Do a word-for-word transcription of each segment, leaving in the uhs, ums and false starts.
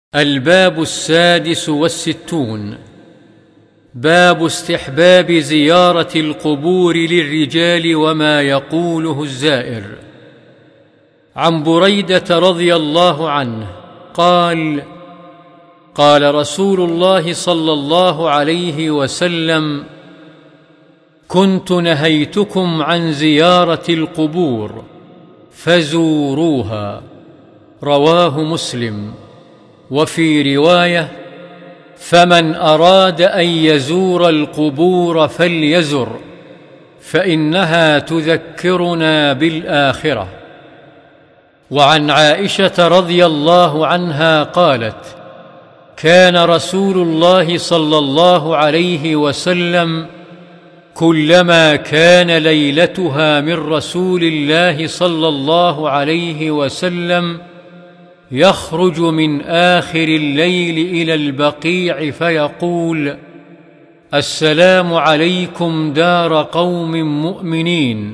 الباب السادس والستون. باب استحباب زيارة القبور للرجال وما يقوله الزائر. عن بريدة رضي الله عنه قال: قال رسول الله صلى الله عليه وسلم: كنت نهيتكم عن زيارة القبور فزوروها. رواه مسلم. وفي رواية: فمن أراد أن يزور القبور فليزر، فإنها تذكرنا بالآخرة. وعن عائشة رضي الله عنها قالت: كان رسول الله صلى الله عليه وسلم كلما كان ليلتها من رسول الله صلى الله عليه وسلم يخرج من آخر الليل إلى البقيع فيقول: السلام عليكم دار قوم مؤمنين،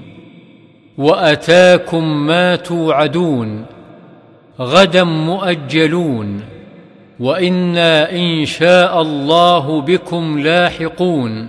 وأتاكم ما توعدون، غدا مؤجلون، وإنا إن شاء الله بكم لاحقون،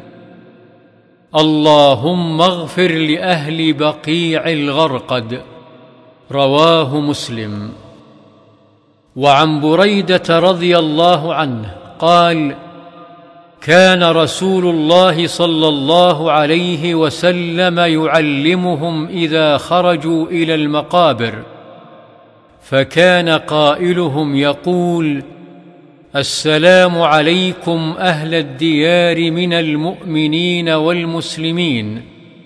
اللهم اغفر لأهل بقيع الغرقد. رواه مسلم. وعن بريدة رضي الله عنه قال: كان رسول الله صلى الله عليه وسلم يعلمهم إذا خرجوا إلى المقابر، فكان قائلهم يقول: السلام عليكم أهل الديار من المؤمنين والمسلمين،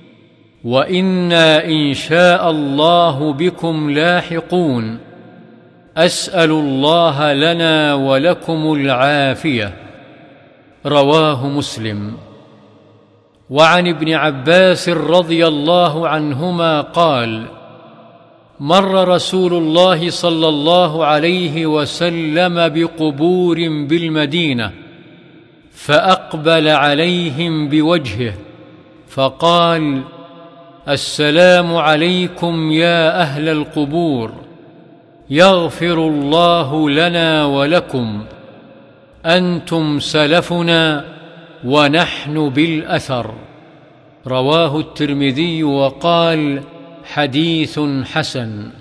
وإنا إن شاء الله بكم لاحقون، أسأل الله لنا ولكم العافية. رواه مسلم. وعن ابن عباس رضي الله عنهما قال: مر رسول الله صلى الله عليه وسلم بقبور بالمدينة، فأقبل عليهم بوجهه فقال: السلام عليكم يا أهل القبور، يغفر الله لنا ولكم، أنتم سلفنا ونحن بالأثر. رواه الترمذي وقال: حديث حسن.